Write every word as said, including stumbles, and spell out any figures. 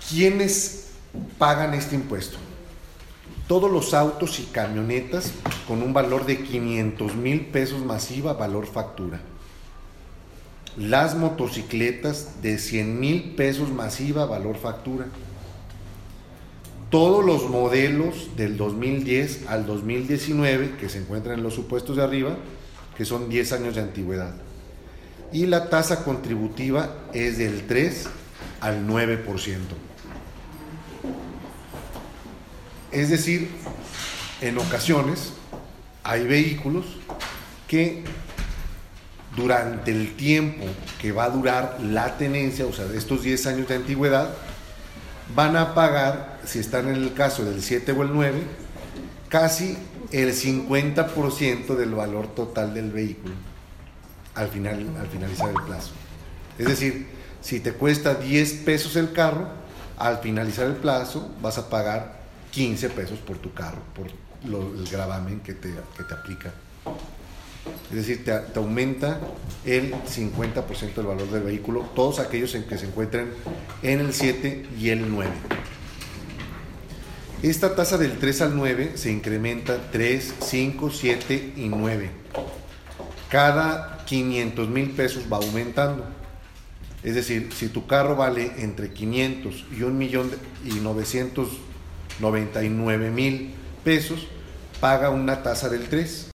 ¿Quiénes pagan este impuesto? Todos los autos y camionetas con un valor de quinientos mil pesos masiva, valor factura. Las motocicletas de cien mil pesos masiva, valor factura. Todos los modelos del dos mil diez al dos mil diecinueve que se encuentran en los supuestos de arriba, que son diez años de antigüedad. Y la tasa contributiva es del tres al nueve por ciento. Es decir, en ocasiones hay vehículos que durante el tiempo que va a durar la tenencia, o sea, de estos diez años de antigüedad, van a pagar, si están en el caso del siete o el nueve, casi el cincuenta por ciento del valor total del vehículo al, final, al finalizar el plazo. Es decir, si te cuesta diez pesos el carro, al finalizar el plazo vas a pagar quince pesos por tu carro, por lo, el gravamen que te, que te aplica. Es decir, te, te aumenta el cincuenta por ciento del valor del vehículo, todos aquellos en que se encuentren en el siete y el nueve. Esta tasa del tres al nueve se incrementa tres, cinco, siete y nueve. Cada quinientos mil pesos va aumentando. Es decir, si tu carro vale entre quinientos y un millón y novecientos noventa y nueve mil pesos, paga una tasa del tres.